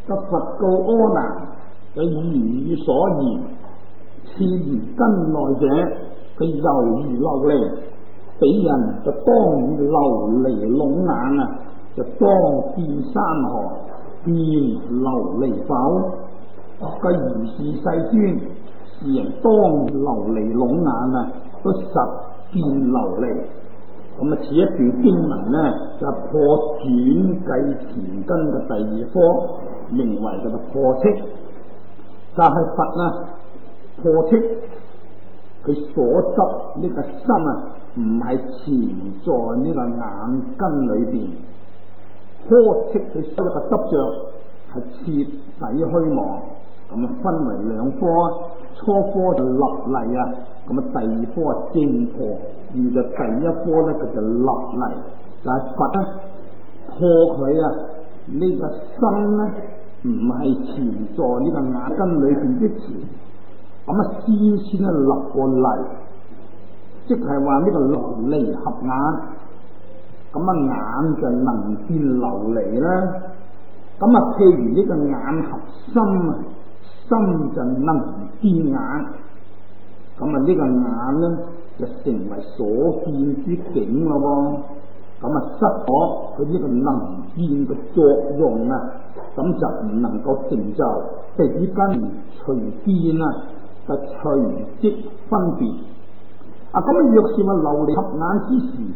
個佛告阿難嘅語所言，次言根內者，佢猶如琉璃，彼人就當以琉璃籠眼啊，就當見山河，見琉璃否？個如是世尊，是人當琉璃籠眼啊，都實見琉璃。咁啊，此一段經文呢，就破轉計前根嘅第二科，名為叫做破斥。就係佛啊，破斥佢所執呢個心啊，唔係潛在呢個眼根裏邊。破斥佢所有嘅執着係徹底虛妄。咁啊，分為兩科，初科就立例啊，咁啊第二科係正破，而就第一科咧佢就立例，就係佛咧破佢啊呢個心咧唔係潛在呢個眼根裏邊之前，咁啊先咧立個例，即係話呢個琉璃合眼，咁啊眼就能見琉璃啦，咁啊譬如呢個眼合心啊。心就能見眼，咁啊呢個眼咧就成為所見之境咯喎，咁啊失咗佢呢個能見嘅作用啊，咁就唔能夠成就比根隨見啊嘅隨即分別。啊咁啊若是話琉璃合眼之時，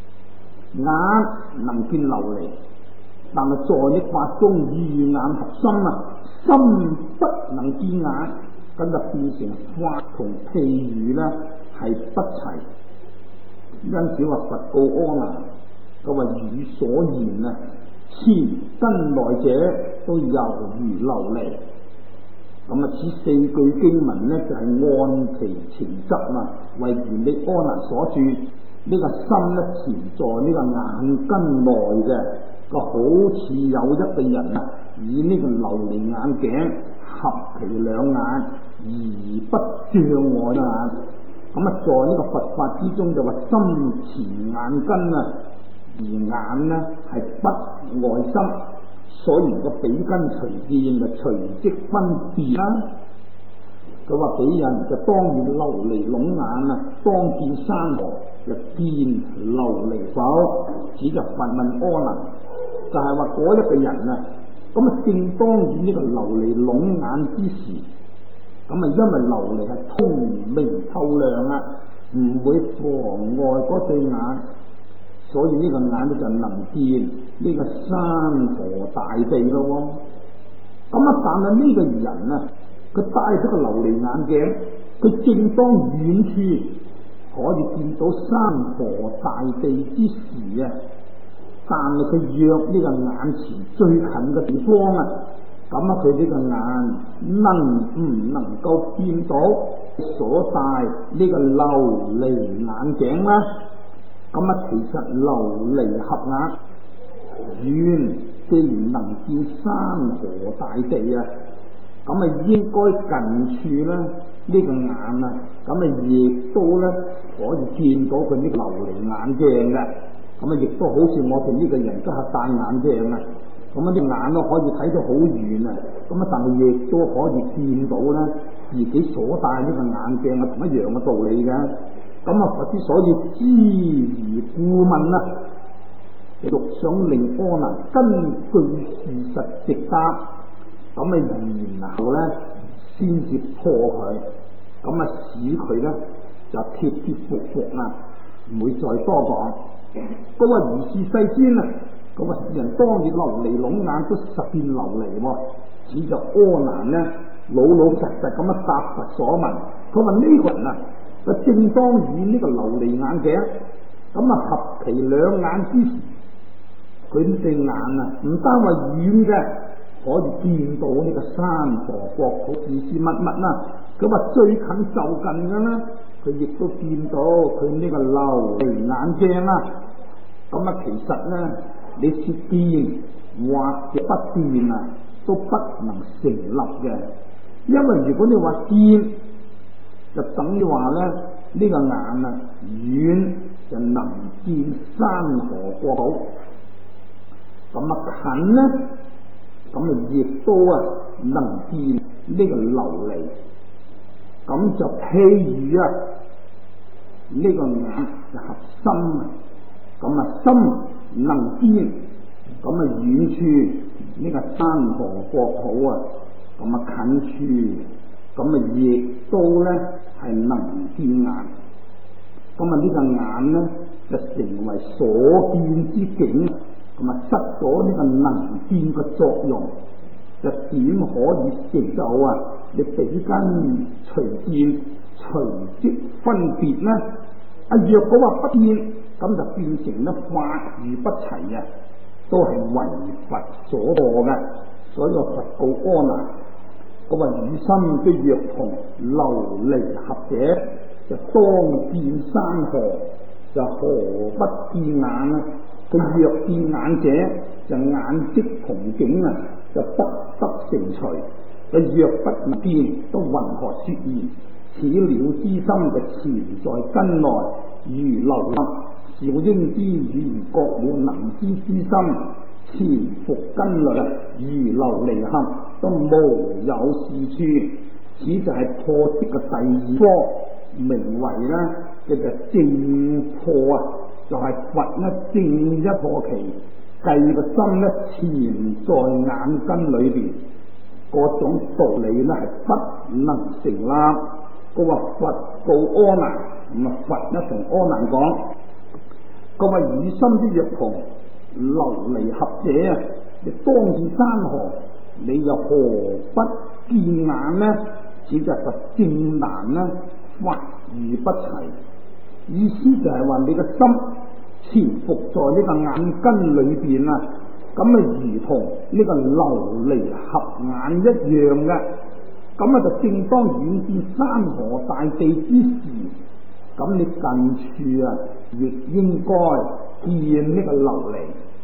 眼能見琉璃，但係在呢法中與眼合心啊，心不能見眼，咁就變成法同譬喻咧係不齊。因此話佛告阿難，佢話語所言啊，前根內者都猶如琉璃。咁啊，此四句經文咧就係按其情執啊，為原理阿難所著。呢個心咧潛在呢個眼根內嘅，個好似有一個人啊，以呢個琉璃眼鏡合其兩眼而不障礙眼。咁啊，在呢個佛法之中就話心潛眼根啊，而眼呢係不外心，所以個比根隨見就隨即分別啦。佢話彼人就當以琉璃籠眼啊，當見山河就見琉璃否？此就佛問阿難，就係話嗰一個人啊，咁啊正當以呢個琉璃籠眼之時，咁啊因為琉璃係通明透亮啊，唔會妨礙嗰對眼，所以呢個眼咧就能見呢個山河大地咯。咁啊，但係呢個人啊，佢戴咗個琉璃眼鏡，佢正當遠處可以見到山河大地之時啊，但係佢若呢個眼前最近嘅地方啊，咁啊佢呢個眼能唔能夠見到所戴呢個琉璃眼鏡啦？咁啊，其實琉璃合眼遠，既然能見山河大地啊，咁啊應該近處咧呢個眼啊，咁啊亦都咧可以見到佢呢個琉璃眼鏡嘅。咁啊亦都好似我哋呢個人都係戴眼鏡啊，咁啊隻眼都可以睇到好遠啊，咁啊但係亦都可以見到咧自己所戴呢個眼鏡啊，同一樣嘅道理嘅。咁啊佛之所以知而故問啊，欲想令阿難根據事實直答，咁啊然後咧先至破佢，咁啊使佢咧就貼貼服服啦，唔會再多講。嗰個如是世尊啊，嗰個世人當以琉璃籠眼都實見琉璃喎，此就阿難咧老老實實咁樣答佛所問。佢話呢個人啊，就正當以呢個琉璃眼鏡，咁啊合其兩眼之時，佢呢隻眼啊唔單話遠嘅可以見到呢個山河國土事事物物啦，佢話最近就近嘅啦，佢亦都見到佢呢個琉璃眼鏡啦。咁啊，其實咧，你說見或者不見啊，都不能成立嘅。因為如果你話見，就等於話咧，呢個眼啊遠就能見山河國土。咁啊近咧， 咁亦都能見呢個琉璃。咁就譬如呢個眼就合心，咁心能見，咁遠處呢個山河國土咁近處，咁亦都係能見眼。咁呢個眼就成為所見之境，失咗呢個能見嘅作用，就點可以成就你比根隨見隨即分別呢？若果話不見，咁就變成法與不齊都係為佛所墮嘅。所以佛告阿難，佢話與心的若同琉璃合者，就當見山河，就何不見眼呢？佢若見眼者，就眼即同境就不得成除。佢若不能見，都云何說言？此了知心就潛在根內，如流入少應知，如覺了能知之心潛伏根內，如琉璃合，都無有是處。此就係破斥嘅第二科，名為叫做正破就係佛正一破期，計個心潛在眼根裏邊，嗰種道理係不能成立。佢話佛告阿難，佛同阿難講，佢話與心之若同琉璃合者你當見山河，你又何不見眼呢？此就係佛正難法與不齊。意思就係話你個心潛伏在呢個眼根裏邊咁如同呢個琉璃合眼一樣嘅。咁就正當遠見山河大地之時，咁你近處亦應該見呢個琉璃。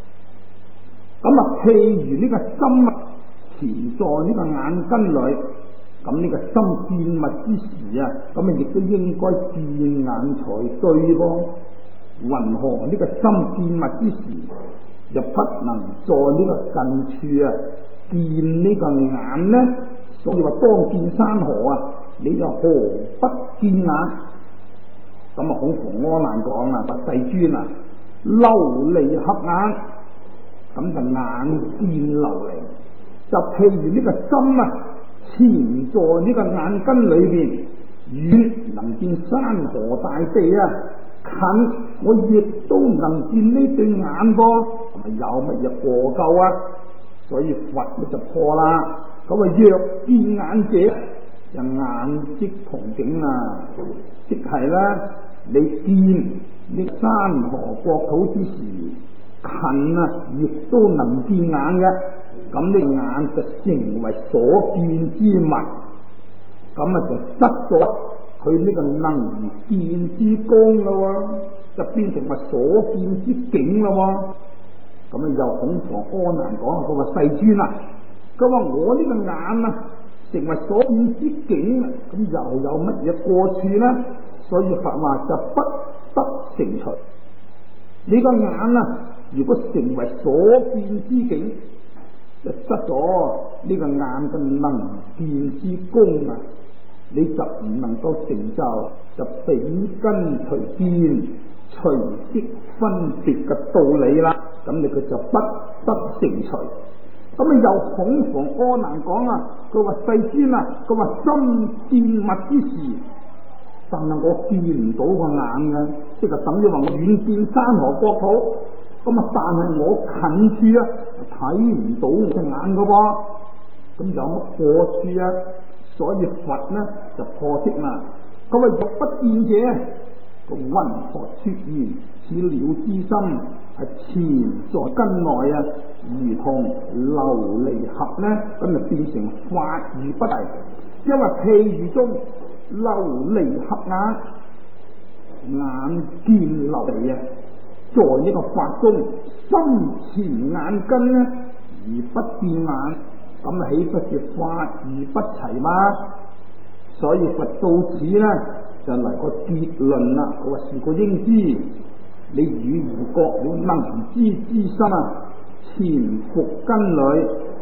咁譬如呢個心潛在呢個眼根裏，咁呢個心見物之時咁亦都應該見眼才對噃。云何呢個心見物之時，又不能在呢個近處見呢個眼呢？所以話當見山河你又何不見眼？咁孔逢阿難講佛世尊琉璃合眼，咁就眼見琉璃。就譬如呢個心潛在呢個眼根裏邊，遠能見山河大地近我亦都能見呢對眼噃，有乜嘢過咎所以佛就破啦。咁若見眼者，就眼即同境即係你見呢山河國土之時，近亦都能見眼嘅。咁呢眼就成為所見之物，咁就失咗佢呢個能見之功咯，就變成為所見之境咯。咁又孔逢阿難講，佢話世尊佢話我呢個眼成為所見之境，咁又有乜嘢過處呢？所以佛話就不得成除。你個眼如果成為所見之境，就失咗呢個眼嘅能見之功你就唔能夠成就就比根隨見隨即分別嘅道理啦。咁你佢就不得成除。咁又孔逢阿難講佢話世尊佢話心見物之時，但係我見唔到個眼嘅，即係等於話我遠見山河國土，但係我近處睇唔到我隻眼嘅噃，咁有乜過處所以佛就破斥啦。佢話若不見者，個云何說言？此了知心係潛在根內如同琉璃合咁就變成法與不齊。因為譬如中琉璃合眼，眼見琉璃在呢個法中心潛眼根而不見眼，咁豈不是法與不齊嗎？所以佛到此就嚟個結論啦。佢話是個應知，你與如覺了能知之心潛伏根裏，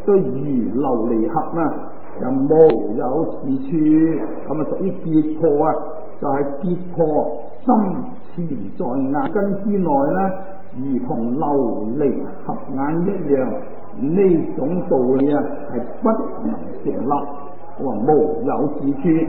都如琉璃盒啊，又無有是處，咁啊屬於結破啊，就係、結破深潛在眼根之內啦，如同琉璃合眼一樣。呢種道理啊，係不能成立。我話無有是處，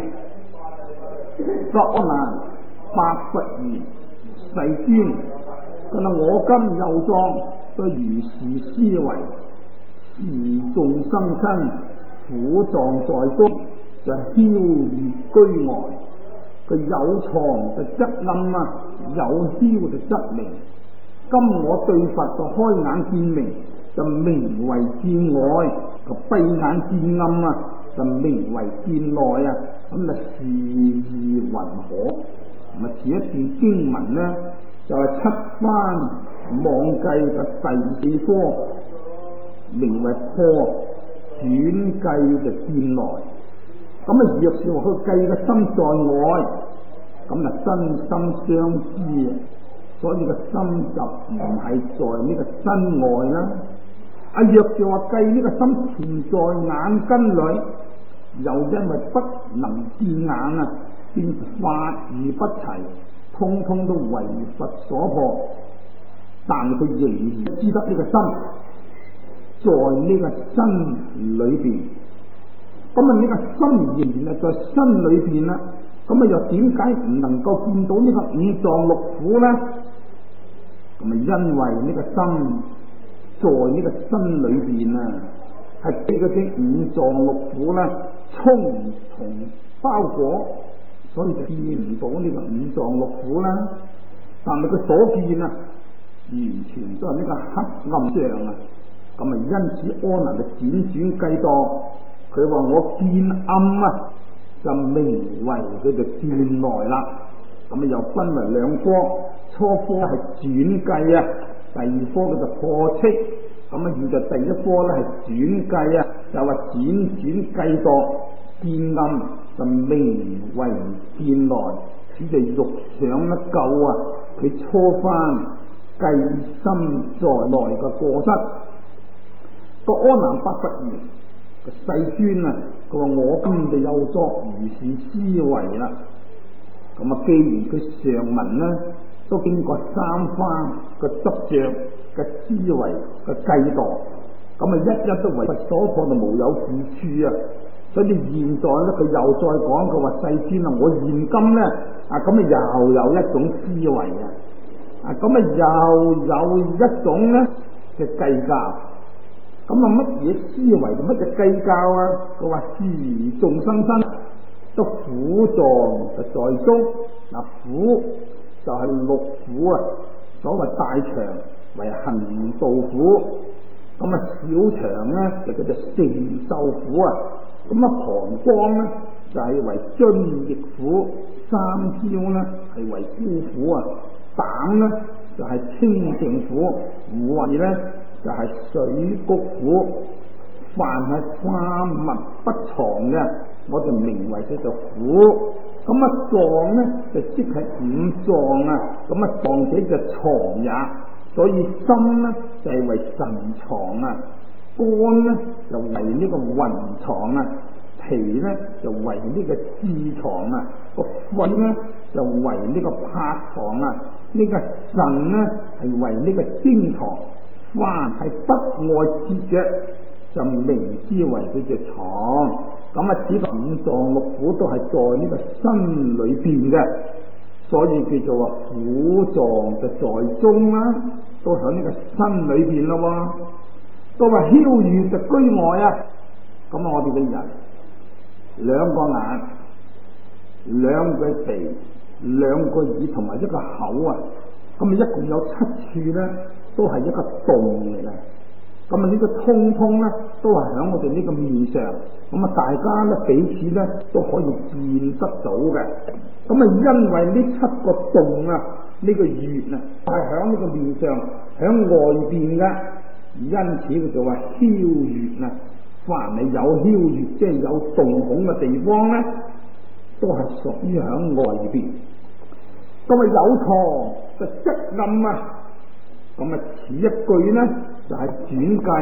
作難百佛言世尊，咁啊我今幼壯都如是思維，時眾生身苦狀在中，就囂越居外。佢有藏就則暗啊，有囂就則明。今我對佛就開眼見明，就名為見外；個閉眼見暗啊，就名為見內啊。咁啊是義云可。咁啊似一段經文呢，就係、七番網計嘅第四科，名為破轉計就見內。咁啊若是話佢計嘅心在外，咁啊身心相知，所以個心就唔係在呢個身外啦。若是話計呢個心存在眼根裏，又因為不能見眼啊，便法義不齊，通通都為佛所破。但佢仍然知得呢個心在呢個身裏邊。咁啊呢個心仍然係在身裏邊啦。咁啊又點解唔能夠見到呢個五臟六腑呢？咁啊因為呢個心在呢個身裏邊啊，係俾嗰啲五臟六腑咧充同包裹，所以就見唔到呢個五臟六腑啦。但係佢所見啊，完全都係呢個黑暗象啊。咁啊因此阿難就輾轉計度，佢話我見暗啊，就名為佢就見內啦。咁啊又分為兩科，初科係轉計啊，第二科佢就破斥。咁啊現在第一科咧係轉計啊，就話輾轉計度見暗就名為見內，此就欲想得救啊！佢初番計心在內嘅過失。個阿難白佛言：個世尊啊，佢話我今就有作如是思維啦。咁啊，既然佢上文呢都經過三番個執着嘅思維嘅計度，咁啊一一都為佛所破，就無有是處啊！所以現在咧，佢又再講佢話世尊啊，我現今咧咁啊又有一種思維咁啊又有一種咧嘅計較。咁啊乜嘢思維同乜嘢計較啊？佢話時眾生身都苦狀就在中。苦就係六苦啊，所謂大腸為行道苦，咁啊小腸咧就叫做承受苦啊。咁啊膀胱咧就係為津液苦，三焦咧係為孤苦啊，膽咧就係清淨苦，胃咧就係水谷苦。凡係化物不藏嘅，我就名為叫做苦。咁啊臟咧就即係五臟啊，咁啊臟者就藏也，所以心咧就係為神藏啊，肝咧就為呢個魂藏啊，脾咧就為呢個志藏啊，個肺咧就為呢個魄藏啊，呢個腎咧係為呢個精藏。凡係不外切嘅，就名之為佢嘅藏。咁啊，指五臟六腑都係在呢個身裏邊嘅，所以叫做話苦臟就在中啦，都喺呢個身裏邊咯。都話囂越就居外啊。咁啊，我哋嘅人兩個眼、兩個鼻、兩個耳同埋一個口啊，咁啊一共有七處咧，都係一個洞嚟嘅。咁啊呢個通通咧都係喺我哋呢個面上，咁啊大家咧彼此咧都可以見得到嘅。咁啊因為呢七個洞啊，呢個穴啊係喺呢個面上，喺外邊嘅，因此佢就話囂越啊。凡係有囂越，即係有洞孔嘅地方咧，都係屬於喺外邊。咁啊有藏就則暗啊。咁啊，此一句呢，就係轉計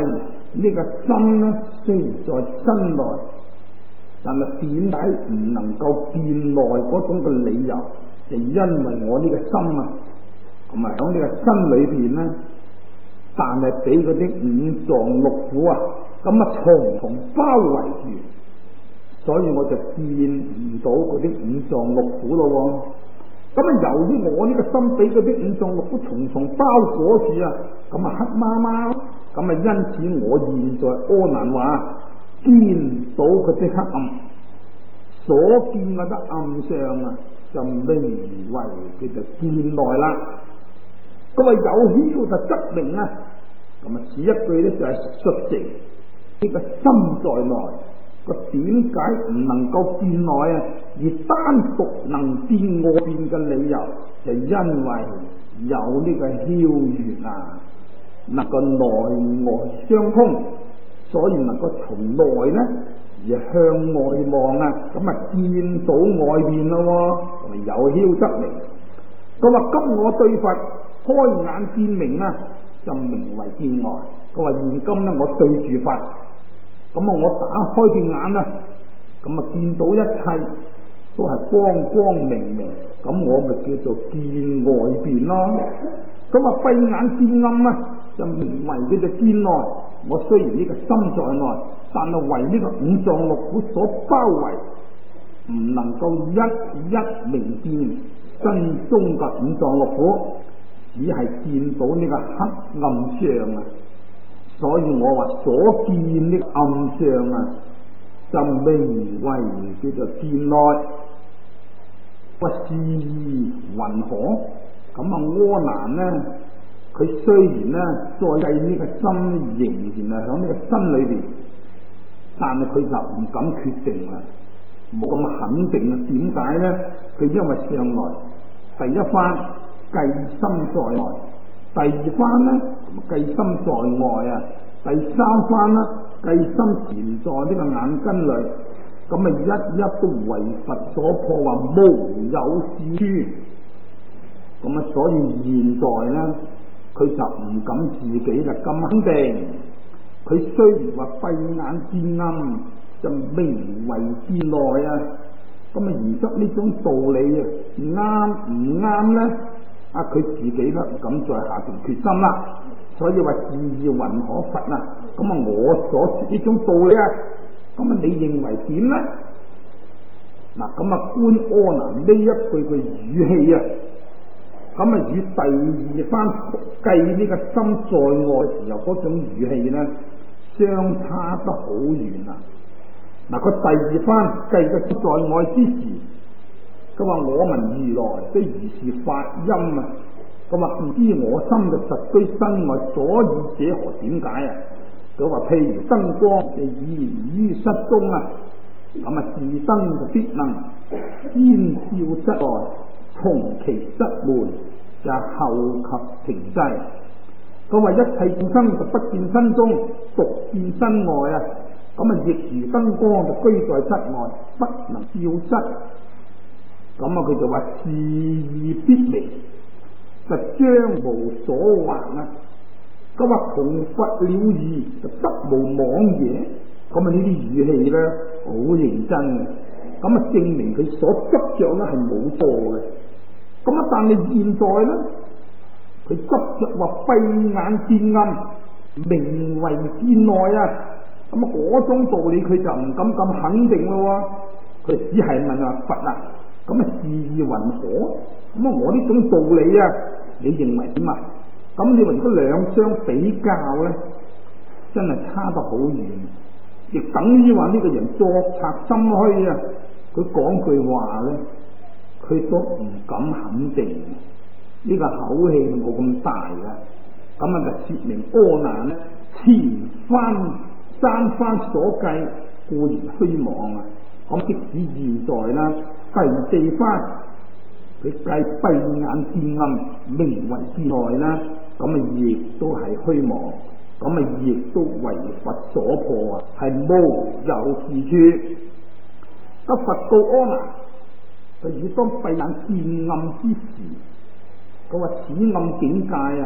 呢個心呢，雖然在身內，但係點解唔能夠見內嗰種嘅理由，就因為我呢個心啊，咁啊喺呢個身裏邊呢，但係俾嗰啲五臟六腑啊，咁啊重重包圍住，所以我就見唔到嗰啲五臟六腑咯喎。咁啊，由於我呢個心俾嗰啲五臟六腑重重包裹住啊，咁啊黑麻麻，咁啊因此我現在阿難話見到嗰啲黑暗，所見嗰啲暗相啊，就名為叫做見內啦。咁啊有曉就則明啊，咁啊此一句咧就係述證呢個心在內。個點解唔能夠見內啊？而單獨能見外邊嘅理由，就因為有呢個曉源啊，能夠內外相通，所以能夠從內呢而向外望啊，咁啊見到外邊咯，同埋有曉則明。佢話今我對佛開眼見明啊，就名為見外。佢話現今呢，我對住佛。咁啊！我打開隻眼啦，咁啊見到一切都係光光明明，咁我咪叫做見外邊咯。咁啊閉眼見暗啊，就名為叫做見內。我雖然呢個心在內，但係為呢個五臟六腑所包圍，唔能夠一一明見身中嘅五臟六腑，只係見到呢個黑暗相啊。所以我話所見的暗相啊，就名為叫做見內。話是云何？咁啊阿難呢，佢雖然呢再計呢個心仍然係喺呢個身裏邊，但係佢就唔敢決定啦，冇咁肯定啊。點解呢？佢因為上來第一番計心在內，第二番呢計心在外啊，第三番啦計心潛在呢個眼根裏，咁啊一一都為佛所破，話無有是處。咁啊所以現在呢，佢就唔敢自己就咁肯定。佢雖然話閉眼見暗，就名為見內啊。咁啊而則呢種道理啊啱唔啱呢？啊佢自己咧唔敢再下定決心啦，所以話是云何佛啊？咁啊我所說呢種道理啊，咁啊你認為點呢？嗱咁啊觀阿難呢一句嘅語氣啊，咁啊與第二番計呢個心在外時候嗰種語氣呢，相差得好遠啊！嗱佢第二番計嘅在外之時，佢話我聞如來即如是法音啊！佢話唔知我心就實居身外，所以者何？點解啊？佢話譬如燈光就現於室中啊，咁啊自燈就必能先照室外，從其室門就後及停滯。佢話一切眾生就不見身中，獨見身外啊！咁啊亦如燈光就居在室外，不能照室。咁啊佢就話是義必明，就將無所惑啊！佢話同佛了義，就得無妄也。咁啊呢啲語氣咧好認真嘅，咁啊證明佢所執着咧係冇錯嘅。咁啊但係現在咧，佢執着話閉眼見暗，名為見內啊！咁啊嗰種道理佢就唔敢咁肯定咯。佢只係問話佛啊，咁啊是義云何？咁啊我呢種道理啊，你認為點啊？咁你話如果兩相比較咧，真係差得好遠，亦等於話呢個人作賊心虛啊！佢講句話咧，佢都唔敢肯定，呢個口氣冇咁大嘅。咁啊就說明阿難咧前三番所計固然虛妄啊！咁即使現在啦第四番佢計閉眼見暗，名為見內啦，咁啊亦都係虛妄，咁啊亦都為佛所破啊，係無有是處。咁佛告阿難，佢以當閉眼見暗之時，佢話此暗境界啊，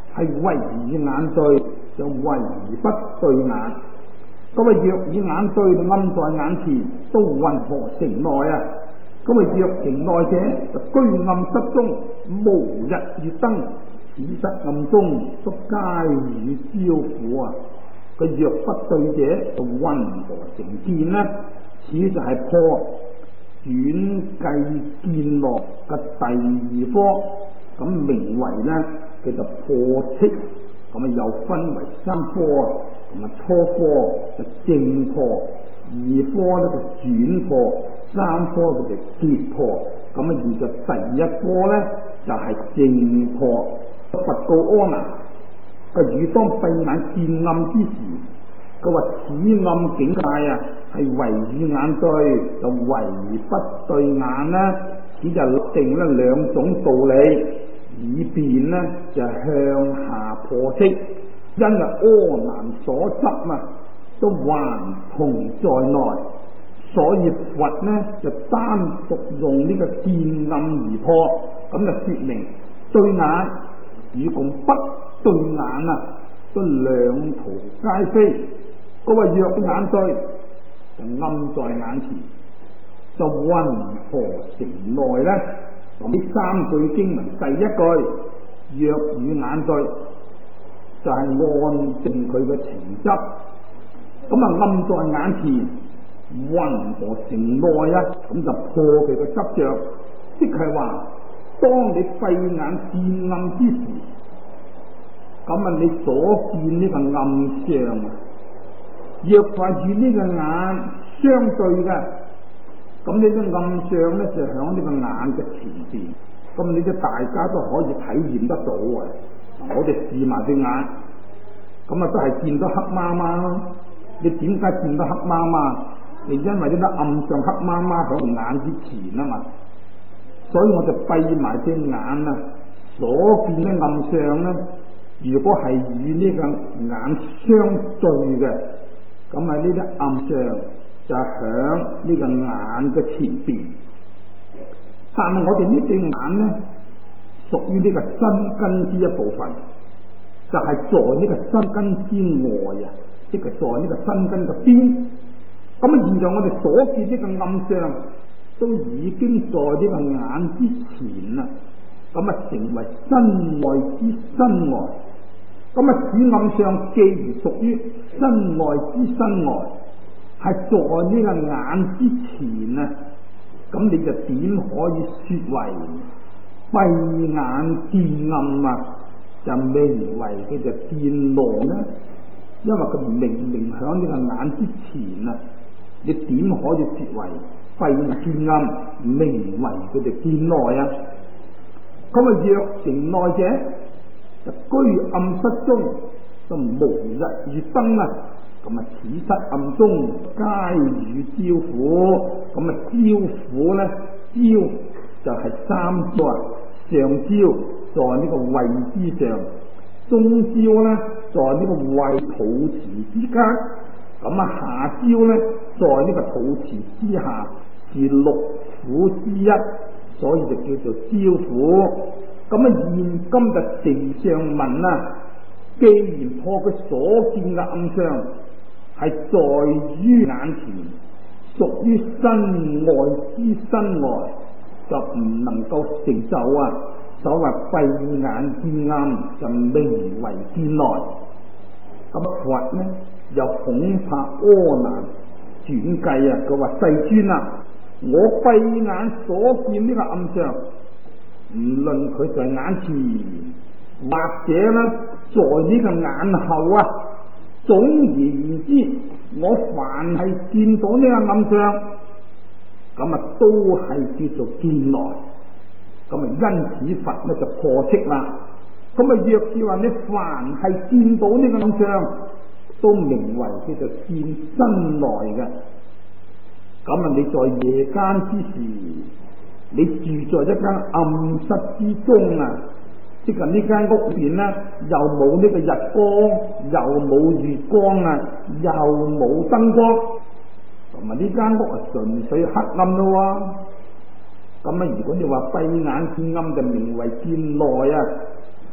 係唯以眼對，就唯而不對眼。咁啊，若以眼對，就暗在眼前，都云何城內啊？咁啊，若城內者，就居暗室中，無日月燈，此室暗中，都皆與焦苦啊！佢若不對者，就云何成見呢？此就係破轉計見樂嘅第二科，咁名為呢，叫做破斥。咁啊，又分為三科啊，同埋初科就正破，二科呢就轉破，三科就結破。咁啊，而就第一科呢，就係正破。佛告阿難，佢汝當閉眼見暗之時，佢話此暗境界啊，係唯以眼對，就唯不對眼啦。此就定咗兩種道理，以便呢就向下破斥。因為阿難所執啊，都還同在內，所以佛呢就單獨用呢個見暗而破，咁就說明對眼與共不對眼啊，都兩途皆非。嗰個若眼對，就暗在眼前，就云何城內呢？呢三句經文第一句若與眼對，就係按定佢嘅情執。咁啊，暗在眼前，云何城內啊？咁就破佢嘅執着，即係話當你閉眼見暗之時，咁啊，你所見呢個暗相啊，若話與呢個眼相對嘅，咁呢啲暗相咧就響呢個眼嘅前邊，咁你啲大家都可以體驗得到啊！我哋試埋對眼，咁啊都係見到黑麻麻。你點解見到黑麻麻？你因為呢啲暗相黑麻麻響眼之前啊嘛，所以我就閉埋隻眼啊，所見嘅暗相咧，如果係與呢個眼相對嘅，咁啊呢啲暗相就響呢個眼嘅前邊。但係我哋呢對眼咧，屬於呢個身根之一部分，就係在呢個身根之外啊，即係在呢個身根嘅邊。咁啊，現在我哋所見呢個暗相，都已經在呢個眼之前啦。咁啊，成為身外之身外。咁啊，此暗相既然屬於身外之身外，係在呢個眼之前啊，咁你就點可以說為閉眼見暗啊？就名為佢就見樂呢？因為佢明明響呢個眼之前啊，你點可以說為閉眼見暗？名為佢就見內啊？咁啊，若城內者，就居暗室中，就無日月燈啊！咁啊，此室暗中皆與焦苦。咁啊，焦苦咧，焦就係三焦啊，上焦在呢個胃之上，中焦咧在呢個胃肚臍之間，咁啊下焦咧在呢個肚臍之下，是六苦之一，所以就叫做焦苦。咁啊，現今就丞相問啊，既然破佢所見嘅暗相係在於眼前，屬於身外之身外，就唔能夠成就啊！所謂閉眼見暗，就名為見內。咁佛呢又恐怕阿難轉計啊！佢話世尊啊，我閉眼所見呢個暗相，唔論佢在眼前，或者呢在呢個眼後啊，總而言之，我凡係見到呢個暗相，咁啊都係叫做見內。咁啊，因此佛呢就破斥啦。咁啊，若是話你凡係見到呢個暗相，都名為叫做見身內嘅。咁啊，你在夜間之時，你住在一間暗室之中啊，即係呢間屋邊呢，又冇呢個日光，又冇月光啊，又冇燈光，同埋呢間屋啊純粹黑暗咯喎。咁啊，如果你話閉眼見暗，就名為見內啊。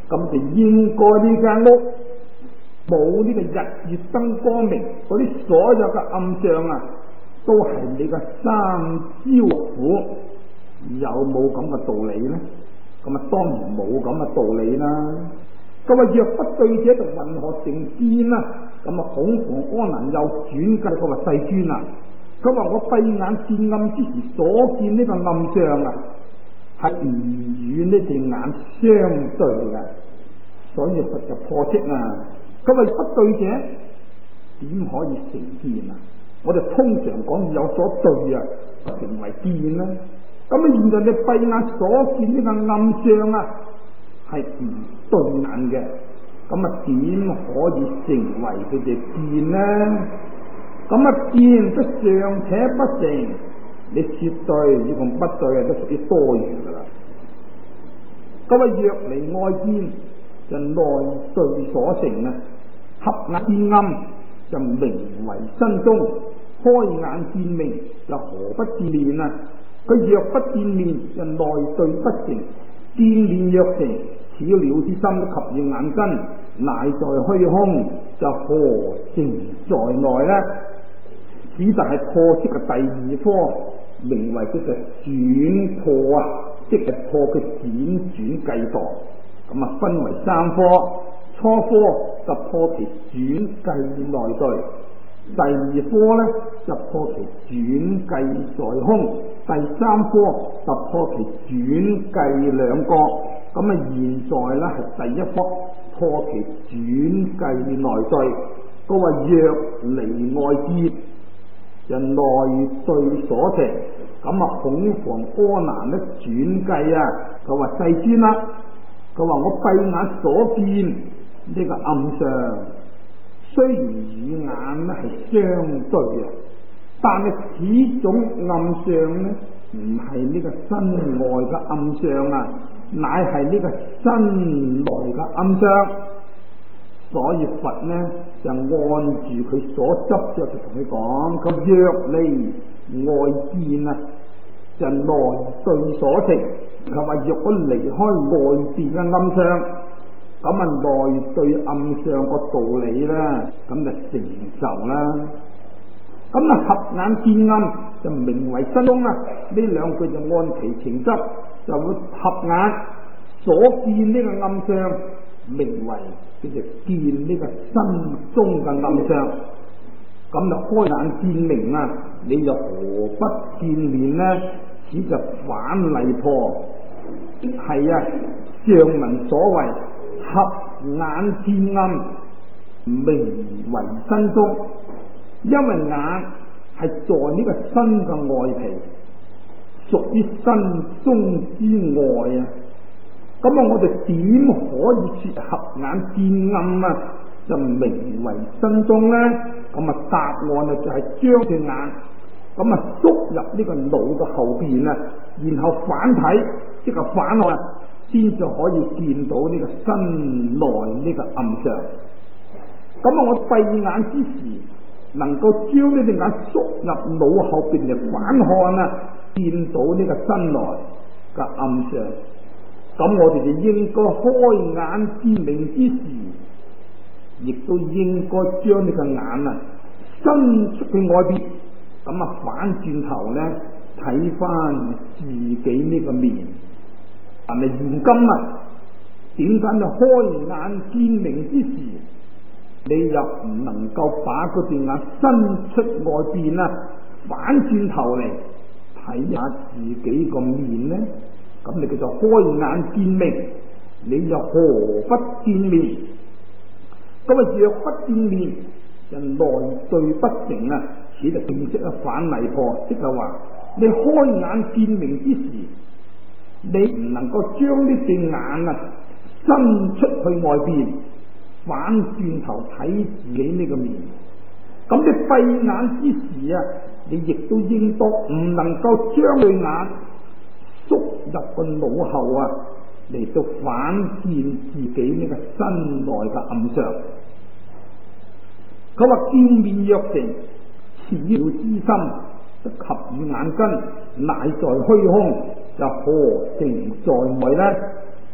咁就應該呢間屋冇呢個日月燈光明，嗰啲所有嘅暗象啊，都係你嘅三招虎，有冇咁嘅道理呢？咁啊，當然冇咁嘅道理啦。咁啊，若不對者，就云何成見啊？咁啊，恐防阿難又轉計，佢話世尊啊，佢話我閉眼見暗之時所見呢個暗象啊，係唔與呢隻眼相對嘅，所以佛就破斥啊。佢話不對者點可以成見啊？我哋通常講有所對啊，成為見啦。咁啊，現在你閉眼所見呢個暗象啊，係唔對眼嘅，咁啊點可以成為佢哋見呢？咁啊見都尚且不成，你絕對呢個不對啊，都屬於多餘噶啦。咁啊若離外見，就內對所成啊，合眼見暗就名為身中，開眼見明就何不見面啊？佢若不見面，就內對不成；見面若成，此了之心及於眼根，乃在虛空，就何成在內呢？此就係破斥嘅第二科，名為叫做轉破啊，即係破嘅輾轉計度。咁啊，分為三科，初科就破其轉計內對。第二科呢，就破其轉計在空，第三科就破其轉計兩角。咁啊，現在呢係第一科破其轉計內對。佢話若離外見，就內對所成。咁啊，恐防阿難呢轉計啊！佢話世尊啦，佢話我閉眼所見呢個暗象，雖然與眼咧係相對啊，但係此種暗象呢，唔係呢個身外嘅暗象啊，乃係呢個身內嘅暗象。所以佛呢就按住佢所執着，就同佢講：咁若離外見啊，就內對所成。佢話若果離開外邊嘅暗象，咁啊內對暗象個道理啦，咁就成就啦。咁啊合眼見暗就名為身中啦。呢兩句就按其情執，就會合眼所見呢個暗象，名為叫做見呢個身中嘅暗象。咁就開眼見明啊，你就何不見面呢？此就反例破。係啊，上文所謂合眼見暗，名為身中，因為眼係在呢個身嘅外皮，屬於身中之外啊。咁啊，我哋點可以說合眼見暗啊，就名為身中呢？咁啊，答案啊就係將隻眼咁啊縮入呢個腦嘅後邊啊，然後反睇，即係反看，先至可以見到呢個身內呢個暗象。咁啊，我閉眼之時，能夠將呢隻眼縮入腦後邊嚟反看啊，見到呢個身內嘅暗象。咁我哋就應該開眼見明之時，亦都應該將呢個眼啊伸出去外邊，咁啊反轉頭咧睇翻自己呢個面。但係現今啊，點解就開眼見明之時，你又唔能夠把嗰隻眼伸出外邊啊，反轉頭嚟睇下自己個面呢？咁你叫做開眼見明，你又何不見面？咁啊，若不見面，就內對不成啊！此就正式反例破，即係話你開眼見明之時，你唔能夠將呢隻眼啊伸出去外邊，反轉頭睇自己呢個面。咁你閉眼之時啊，你亦都應當唔能夠將對眼縮入個腦後啊，嚟到反見自己呢個身內嘅暗象。佢話見面若成，此了之心就及於眼根，乃在虛空，就何成在外呢？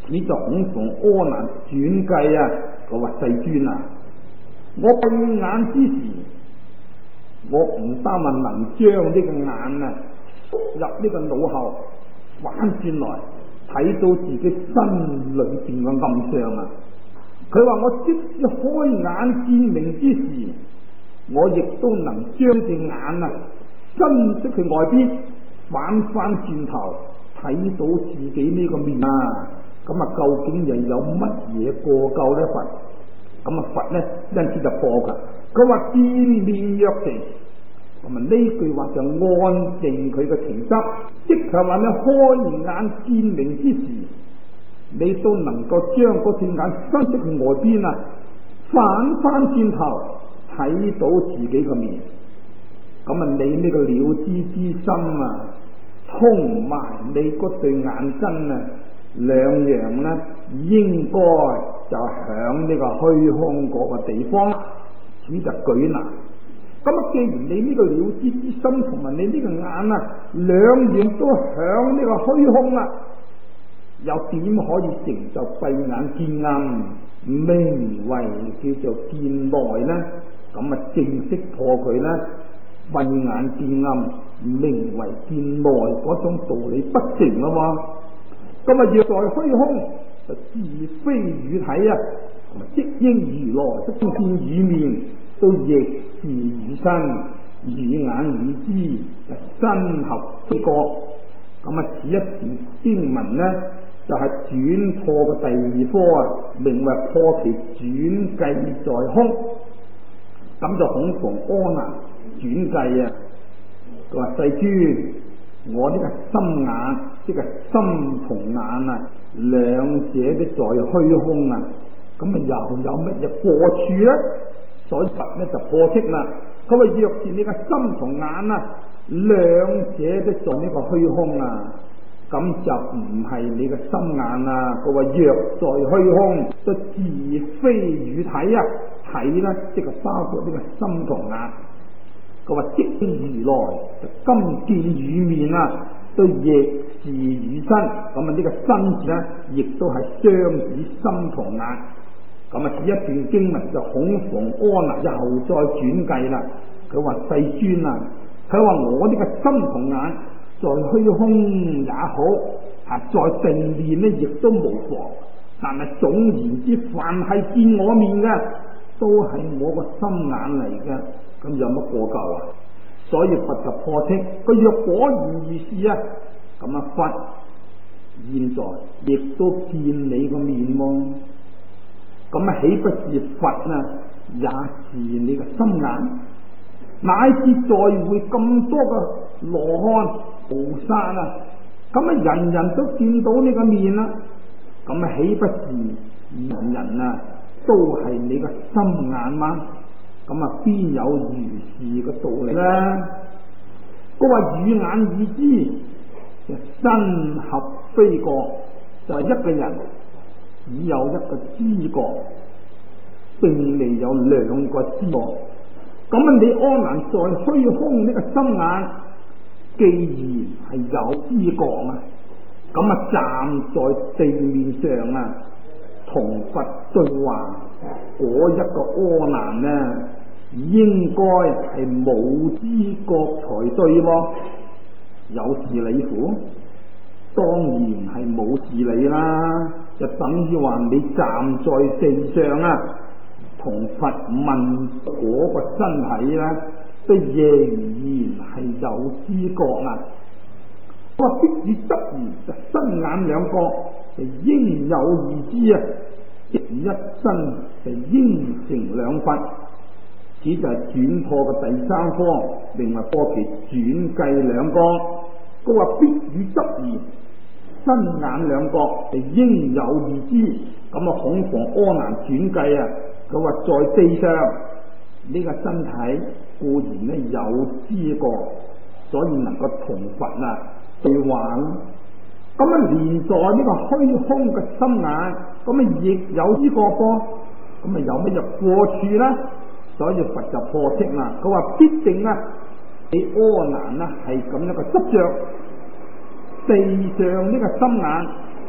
此就恐逢阿難轉計啊！佢話世尊啊，我閉眼之時，我唔單係能將呢個眼啊入呢個腦後反轉來睇到自己心裏邊嘅暗相啊！佢話我即使開眼見明之時，我亦都能將隻眼啊伸出去外邊，反翻轉頭睇到自己呢個面啊！咁啊，究竟又有乜嘢過咎呢？佛咁啊，佛呢因此就破佢。佢話見面若定，咁啊呢句話就安定佢嘅情心，即係話你開眼見明之時，你都能夠將嗰隻眼伸出去外邊啊，反翻轉頭睇到自己嘅面。咁啊，你呢個了知之心啊，通埋你嗰對眼根啊，兩樣呢應該就響呢個虛空嗰個地方，此就舉難。咁啊，既然你呢個了知之心同埋你呢個眼啊，兩樣都響呢個虛空啊，又點可以成就閉眼見暗，名為叫做見內呢？咁啊，正式破佢呢，閉眼見暗，名為見內嗰種道理不成啦嘛。咁啊，若在虛空就自非語體啊，同埋即應如來即見語面，都亦是語身，語眼語知，身合非覺。咁啊，此一段經文呢，就係轉破嘅第二科啊，名為破其轉計在空。咁就恐逢阿難轉計啊！佢話世尊，我呢個心眼，即係心同眼啊，兩者都在虛空啊，咁啊又有乜嘢過處呢？所以佛呢就破斥啦。佢話若是你個心同眼啊，兩者都在呢個虛空啊，咁就唔係你個心眼啊。佢話若在虛空，都自非語體啊，體呢即係包括呢個心同眼。佢話即如來就今見語面啊，都亦是語身。咁啊呢個身字呢，亦都係雙指心同眼。咁啊，此一段經文就恐逢阿難又再轉計啦。佢話世尊啊，佢話我呢個心同眼在虛空也好，在定面呢亦都無妨。但係總言之，凡係見我面嘅，都係我個心眼嚟嘅。咁有乜過咎啊？所以佛就破斥，佢若果然如是啊，咁啊佛現在亦都見你個面喎。咁啊，豈不是佛啊，也是你個心眼，乃至在會咁多個羅漢菩薩啊，咁啊人人都見到你個面啦，咁啊豈不是人人啊都係你個心眼嗎？咁啊邊有如是嘅道理呢？佢話語眼語知，身合非覺，就係一個人只有一個知覺，並未有兩個知覺。咁啊，你阿難在虛空呢個心眼，既然係有知覺啊，咁啊站在地面上啊，同佛對話，嗰一個阿難呢，應該係冇知覺才對喎。有事理乎？當然係冇事理啦，就等於話你站在地上啊，同佛問嗰個身體啦，都仍然係有知覺啊。我話必以執言，就身眼兩個就應有二知啊，即一身就應成兩佛。此就係轉破嘅第三科，另外破其轉計兩個。佢話必以執言，身眼兩個係應有二知。咁啊恐逢阿難轉計啊，佢話在地上呢個身體固然呢有知覺，所以能夠同佛啊對話啦。咁啊連在呢個虛空嘅心眼，咁啊亦有知覺噃，咁啊有乜嘢過處呢？所以佛就破斥啦。佢話必定啊，你阿難啊係咁一個執着地上呢個心眼，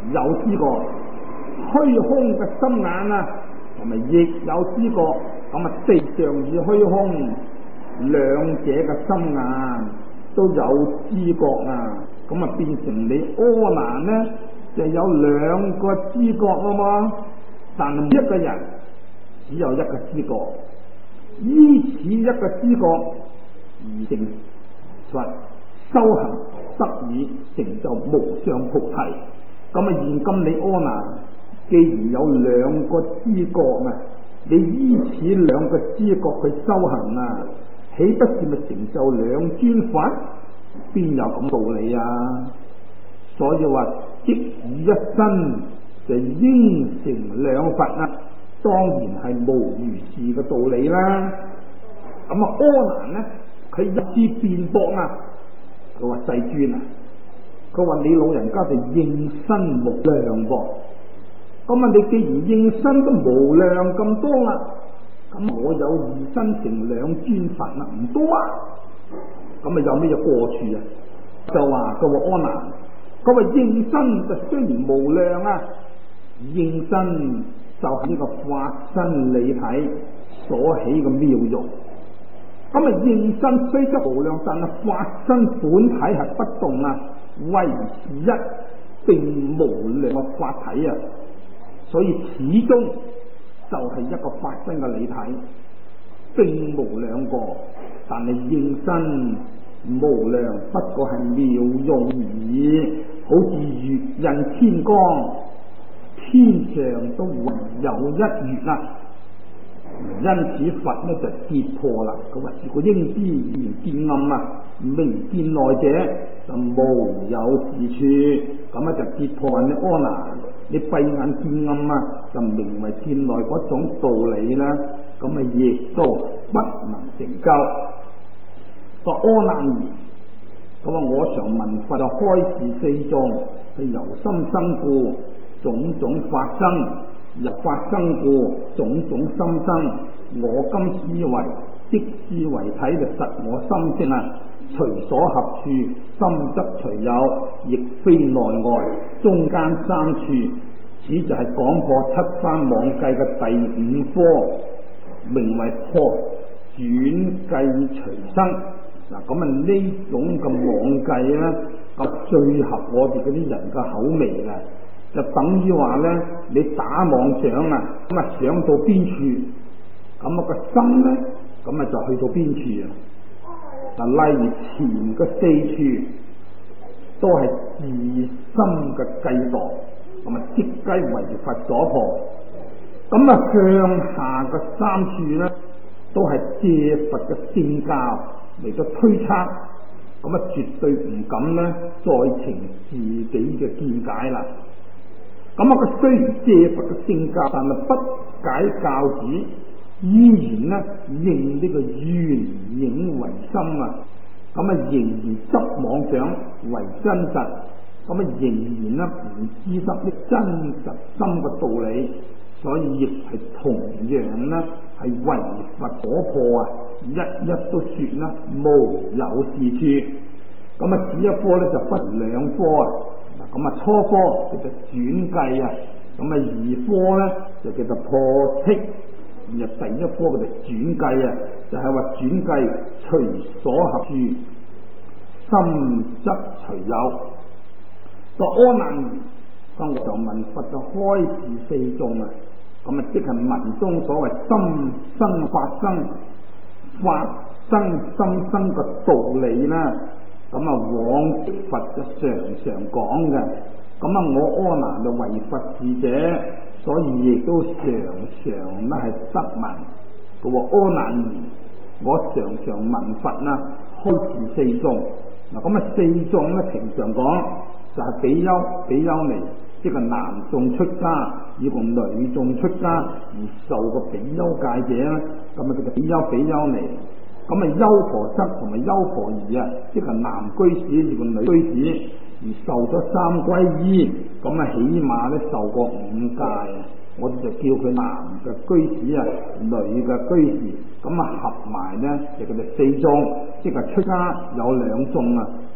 有知覺，虛空嘅心眼啊，同埋亦有知覺，咁啊地上與虛空兩者嘅心眼都有知覺啊，咁啊變成你阿難呢就有兩個知覺咯嘛，但係一個人只有一個知覺，依此一個知覺而成佛修行得以成就無上菩提。咁啊現今你阿難既然有兩個知覺啊，你依此兩個知覺去修行啊，豈不是咪成就兩尊佛？邊有咁道理啊？所以話即以一身就應成兩佛啊，當然係無如是嘅道理啦。咁啊阿難呢，佢一知辯駁啊，佢話世尊啊，佢話你老人家就應身無量噃，咁啊你既然應身都無量咁多啦，咁我有二身成兩尊佛啦，唔多啊？咁啊有咩嘢過處啊？就話佢話阿難，佢話應身就雖然無量啊，應身就係呢個法身理體所起嘅妙用。咁啊應身雖則無量，但係法身本體係不動啊，唯是一，並無量嘅法體啊，所以始終就係一個法身嘅理體，並無兩個，但係應身無量，不過係妙用而已，好似月印天光，天上都唯有一月啊。因此佛呢就揭破啦，佢話是個應知明見暗啊，明見內者就無有是處，咁啊就揭破你阿難，你閉眼見暗啊，就名為見內嗰種道理啦，咁啊亦都不能成就。個阿難言，咁啊我常聞佛就開示四眾，佢由心生故，種種法生。由法生故，種種心生。我今思維，即是為體，就實我心性啊。隨所合處，心則隨有，亦非內外，中間三處。此就係講破七番妄計嘅第五科，名為破轉計隨生。嗱，咁啊呢種嘅妄計咧，就最合我哋嗰啲人嘅口味啦。就等於話咧，你打妄想啊，咁啊想到邊處，咁啊個心咧，咁啊就去到邊處啊。嗱，例如前嘅四處都係自心嘅計度，咁啊即雞為佛所破。咁啊向下嘅三處咧，都係借佛嘅聖教嚟到推測，咁啊絕對唔敢咧再呈自己嘅見解啦。咁啊，佢雖然借佛嘅聖教，但係不解教旨，依然呢認呢個緣影為心啊，咁啊仍然執妄想為真實，咁啊仍然呢唔知得啲真實心嘅道理，所以亦係同樣呢係為佛所破啊，一一都說啦無有是處。咁啊，此一科咧就分兩科啊。咁啊，初科叫做轉計啊，咁啊二科咧就叫做破斥，然後第一科叫做轉計啊，就係話轉計隨所合處，心則隨有。個阿難言，咁我就問佛就開示四眾啊，咁啊即係文中所謂心生法生，法生心生嘅道理啦。咁啊，往佛就常常講嘅。咁啊，我阿難就為佛事者，所以亦都常常咧係得聞。佢話阿難言，我常常聞佛啦，開示四眾。嗱，咁啊四眾咧平常講就係比丘、比丘尼，即係男眾出家，以及女眾出家而受個比丘戒者咧，咁啊叫做比丘、比丘尼。咁啊，優婆塞同埋優婆夷啊，即係男居士以及女居士而受咗三皈依，咁啊起碼咧受過五戒啊，我哋就叫佢男嘅居士啊，女嘅居士，咁啊合埋咧就叫做四眾，即係出家有兩眾啊，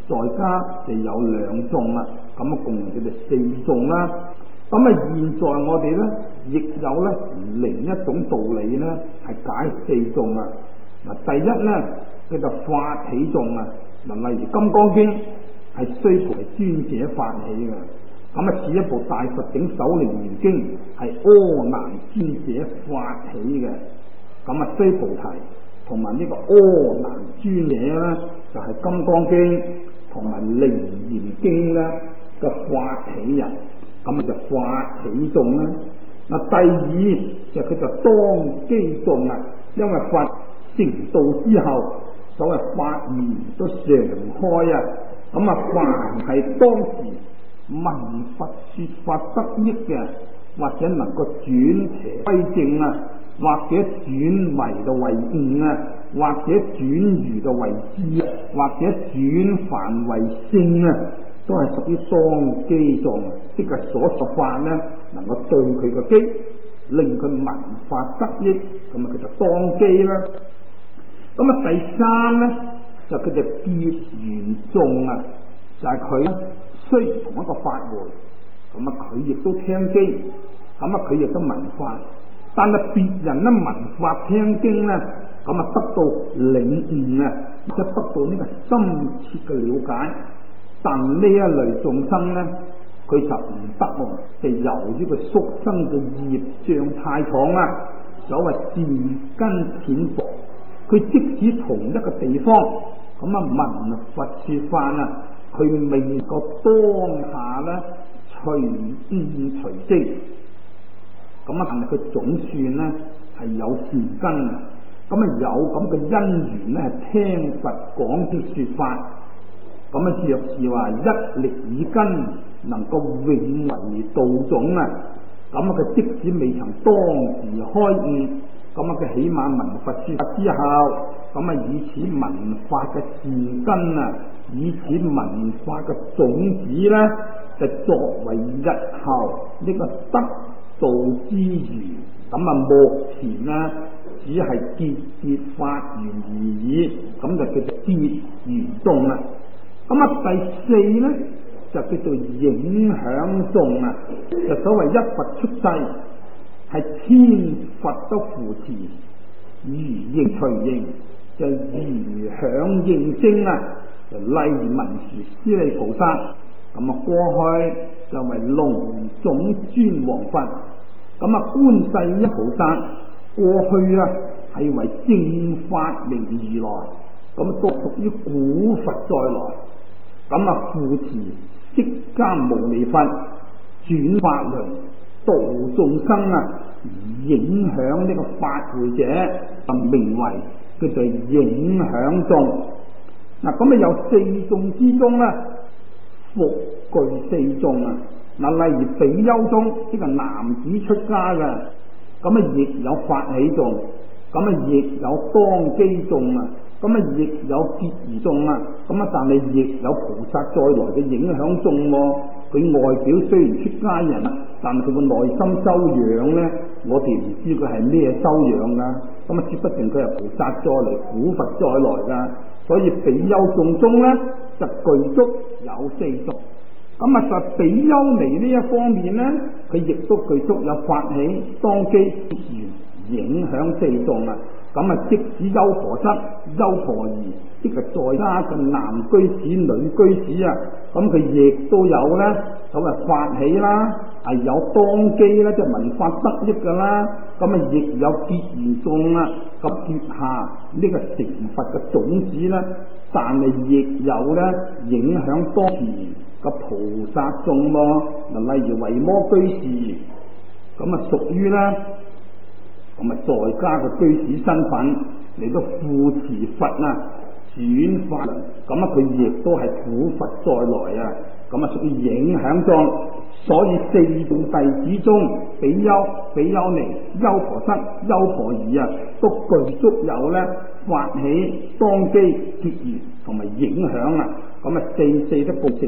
在家就有2眾啦，咁共叫做4眾啦。咁現在我哋咧亦有咧另一種道理咧係解4眾啊。第一咧叫做發起眾啊。例如《金剛經》係須菩提尊者發起嘅，此一部《大佛頂首楞嚴經》係阿難尊者發起嘅，須菩提同埋呢個阿難尊者咧就係、是《金剛經》同埋《楞嚴經》咧嘅發起人，就發起眾啦。第二就叫做當機眾啊，因為佛成道之後，所謂法門都常開啊，凡係當時聞佛說法得益嘅，或者能夠轉邪歸正啊，或者轉迷到為悟啊，或者轉愚到為智啊，或者轉凡為聖啊，都係屬於當機眾，即係所說法呢能夠對佢個機，令佢聞法得益，叫做當機啦。第三呢就叫做結緣眾啊，就係佢雖然同一個法會，佢亦都聽經，佢亦都聞法，但係別人咧聞法聽經咧，得到領悟啊，即係得到呢個深切嘅了解。但呢一類眾生咧，佢就唔得喎，就由於佢宿生嘅業障太重啦，所謂善根淺薄，佢即使同一個地方聞佛說法啊，佢未能夠當下咧隨悟隨證，但係佢總算咧係有善根啊，有咁嘅因緣咧係聽佛講啲說法，若是話一力以根能夠永為道種啊，佢即使未曾當時開悟，佢起碼聞佛說法之後，以此聞法嘅善根啊，以此聞法嘅種子咧，就作為日後呢個得道之餘，目前呢只係結法緣而已，就叫做結緣眾啊。第4呢就叫做影響眾啊，就所謂一佛出世，係千佛都扶持，如應隨應，就如響應聲啊，就例如文殊師利菩薩，過去就為龍種尊王佛，觀世音菩薩過去係為正法明如來，都屬於古佛再來，扶持釋迦牟尼佛轉法輪度眾生啊，影響呢個法會者，名為叫做影響眾。有4眾之中咧，復具4眾啊。例如比丘中，即係男子出家嘅，亦有發起眾，亦有當機眾啊，亦有結緣眾啊，但係亦有菩薩再來嘅影響眾喎。佢外表雖然出家人，但係佢個內心修養呢，我哋唔知佢係咩修養噶。說不定佢係菩薩再嚟，古佛再來噶。所以比丘眾中呢，就具足有4眾。在比丘尼呢一方面呢，佢亦都具足有發起、當機、結緣、影響4眾啊。即使優婆塞、優婆夷，即係在家嘅男居士、女居士啊，佢亦都有咧，所謂發起啦，係有當機啦，即係聞法得益噶啦，亦有結緣眾啊，結下呢個成佛嘅種子啦，但係亦有咧影響當時嘅菩薩眾咯，例如維摩居士，屬於咧。在家嘅居士身份嚟到扶持佛啊，轉法輪，佢亦都係古佛再來啊，屬於影響眾。所以4眾弟子中，比丘、比丘尼、優婆塞、優婆夷啊，都具足有咧發起、當機、結緣同埋影響啊，4都構成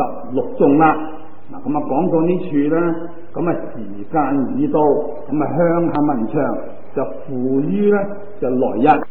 16眾啦。講到呢處咧，時間已到，鄉下文長就付於咧就來日。